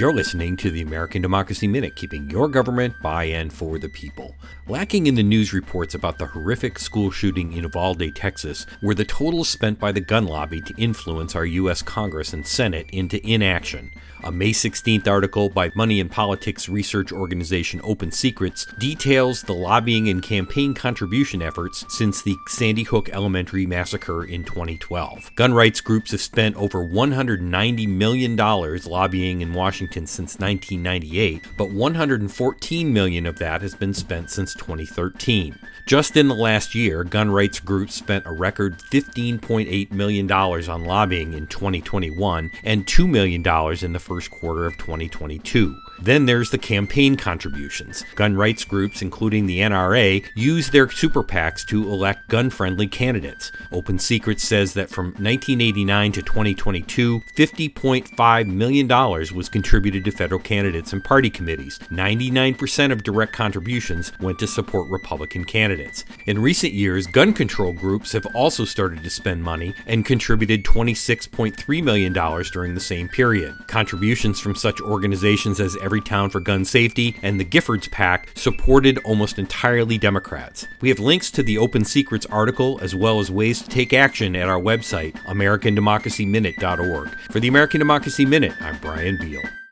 You're listening to the American Democracy Minute, keeping your government by and for the people. Lacking in the news reports about the horrific school shooting in Uvalde, Texas, were the totals spent by the gun lobby to influence our U.S. Congress and Senate into inaction. A May 16th article by money and politics research organization Open Secrets details the lobbying and campaign contribution efforts since the Sandy Hook Elementary massacre in 2012. Gun rights groups have spent over $190 million lobbying in Washington since 1998, but $114 million of that has been spent since 2013. Just in the last year, gun rights groups spent a record $15.8 million on lobbying in 2021 and $2 million in the first quarter of 2022. Then there's the campaign contributions. Gun rights groups, including the NRA, use their super PACs to elect gun-friendly candidates. Open Secrets says that from 1989 to 2022, $50.5 million was contributed to federal candidates and party committees. 99% of direct contributions went to support Republican candidates. In recent years, gun control groups have also started to spend money and contributed $26.3 million during the same period. Contributions from such organizations as Everytown for Gun Safety and the Giffords PAC supported almost entirely Democrats. We have links to the Open Secrets article as well as ways to take action at our website, AmericanDemocracyMinute.org. For the American Democracy Minute, I'm Brian Beal.